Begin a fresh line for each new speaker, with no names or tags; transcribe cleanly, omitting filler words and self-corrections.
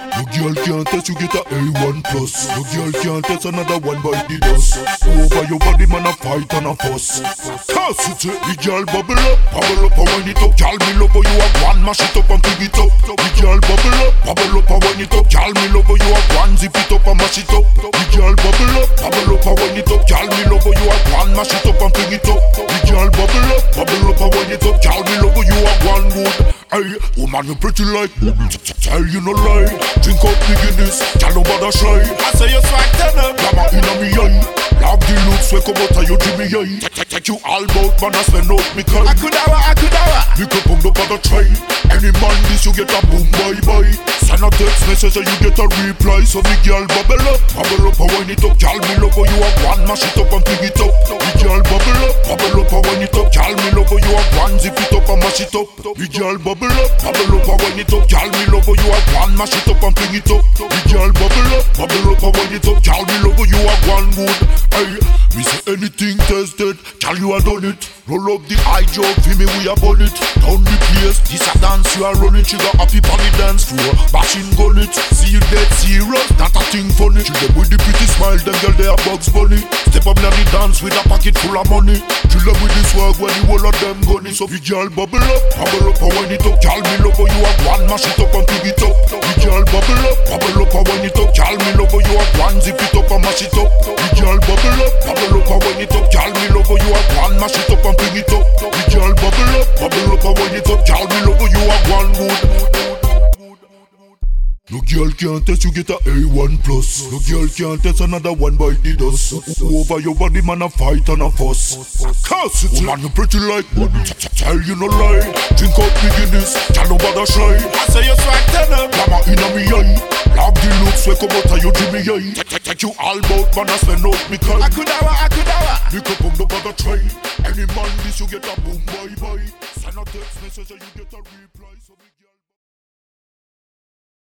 No girl can't test, you get a A1 plus. No girl can't test, another one by the dust. Over your body, man, a fight and a fuss. Cause it's the girl bubble up, and wind it up. Girl, me love how you a one, mash it up and pick it up. The girl bubble up, and wind it up. Girl, me love how you a one, zip it up and mash it up. The girl bubble up, and wind it up. Girl, me love how you a one, mash it up and pick it up. The girl bubble up, and wind it up. Girl, me love how you a one good. Hey, woman, you pretty like tell you no lie. Drink up the Guinness, girl, no bother shy.
I say you swag tenor,
glamour inna me eye. Love the looks, wake up out of your Jimmy eye. Take you all bout, man, I spend out me kind.
I could have.
You can come no bother try. Any man this, you get a boom bye. Send a text message and you get a reply. So the girl bubble up, and wind it up. Girl, me love how you a one, mash it up and pick it up. The girl bubble up, and wind it up. Girl, me love how you a one, zip it up and mash it up. The girl bubble up, and wind it up. Girl, me love how you a one, mash it up and pick it up. The girl bubble up, and wind it up. Girl, me love how you a one good. Hey, me say anything tested, girl, you a done it. Roll up the eye joke, for me we a bun it. Down the place, this a dance, you a running. She got happy on the dance floor, bashing gun it. See you dead serious, not a thing funny. She them with the pretty smile, them girl they a Bugs Bunny. Step up now the dance with a pocket full of money. She them with the swag when the whole of them gunny. So the girl bubble up, and wind it up. Girl, me love how you a one, mash it up and pick it up. The girl bubble up, and wind it up. Girl, me love how you a one, zip it up and mash it up. The girl bubble up, and wind it up. Girl, me love how you a one, mash it up and pick it up. The girl bubble up, and wind it up. Girl, me love how you a one good. No girl can't test, you get a A1 plus. No girl can't test, another one by the dust. Over your body, man, a fight and a fuss. Cause it's woman, you pretty like tell you no lie. Drink up the Guinness, girl, no bother shy.
I say you swag tenor,
glamour inna me eye. Love the looks, wake up out of your Jimmy eye. Take you all bout, man, I spend out me kind.
I could have.
You can come, no bother try. Any man this, you get a boom bye. Send a text message and you get a reply. So